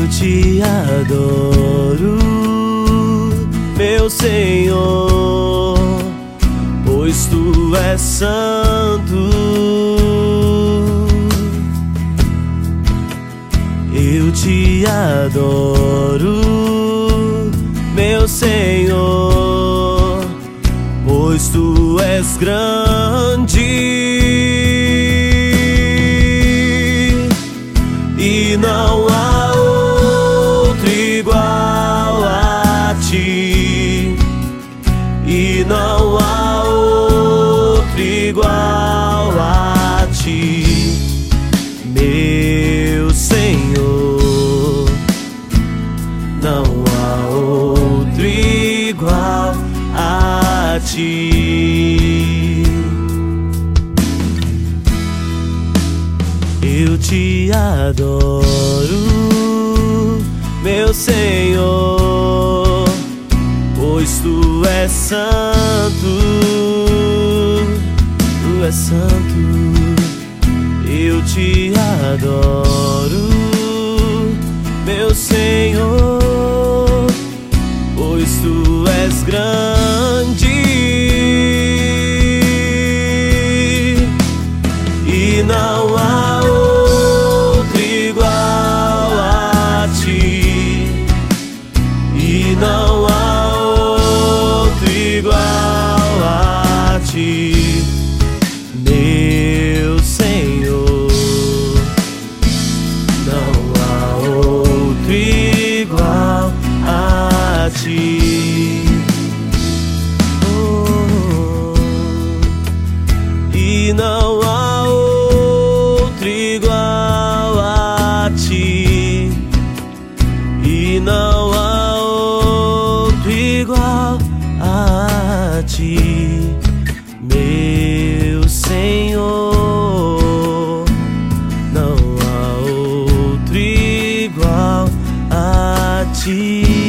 te adoro, meu Senhor, pois tu és santo. Eu te adoro, meu Senhor, pois tu és grande e não há outro igual a ti, e não há outro igual a ti, meu Senhor. Não há outro igual a ti. Eu te adoro, meu Senhor, pois tu és santo, tu és santo. Eu te adoro, meu Senhor, pois tu és grande e não há outro igual a ti, e não há outro igual a ti, meu Senhor. Não há outro igual a ti. E não há outro igual a ti, e não há outro igual a ti, meu Senhor. Não há outro igual a ti.